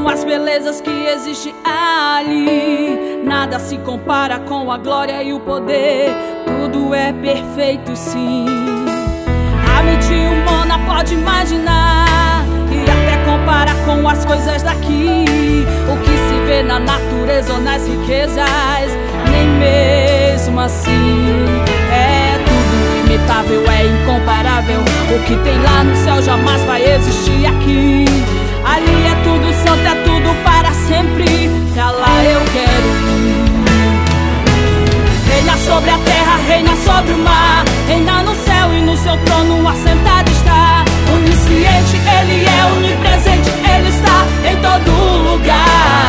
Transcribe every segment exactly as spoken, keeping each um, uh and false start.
as belezas que existem ali. Nada se compara com a glória e o poder. Tudo é perfeito, sim. A mente humana pode imaginar e até comparar com as coisas daqui. O que se vê na natureza ou nas riquezas, nem mesmo assim. É tudo imitável, é incomparável. O que tem lá no céu jamais vai existir aqui. Ali é tudo santo, é tudo para sempre. Pra lá eu quero ir. Reina sobre a terra, reina sobre o mar. Reina no céu e no seu trono assentado está. Onisciente, ele é onipresente, ele está em todo lugar.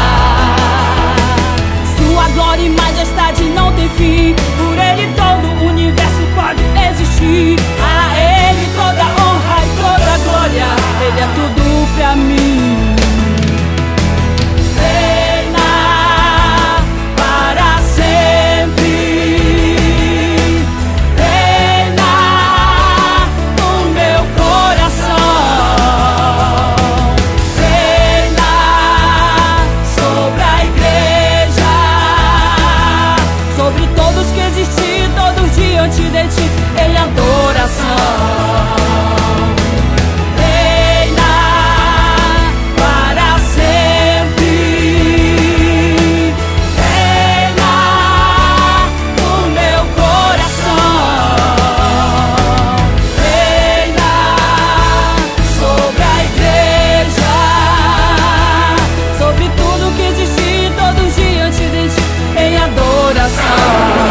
Sua glória e majestade não tem fim. Por ele todo o universo pode existir. A ele toda honra e toda glória. Ele é tudo pra mim. Em adoração, reina para sempre, reina no meu coração, reina sobre a igreja, sobre tudo que existe todos diante de ti, em adoração.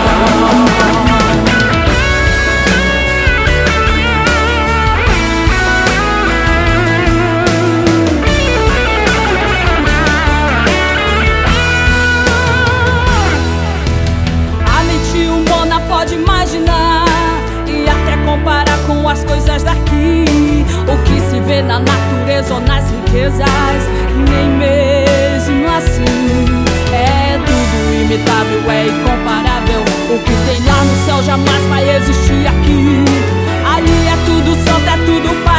Pode imaginar e até comparar com as coisas daqui. O que se vê na natureza ou nas riquezas, nem mesmo assim. É tudo imitável, é incomparável. O que tem lá no céu jamais vai existir aqui. Ali é tudo santo, é tudo para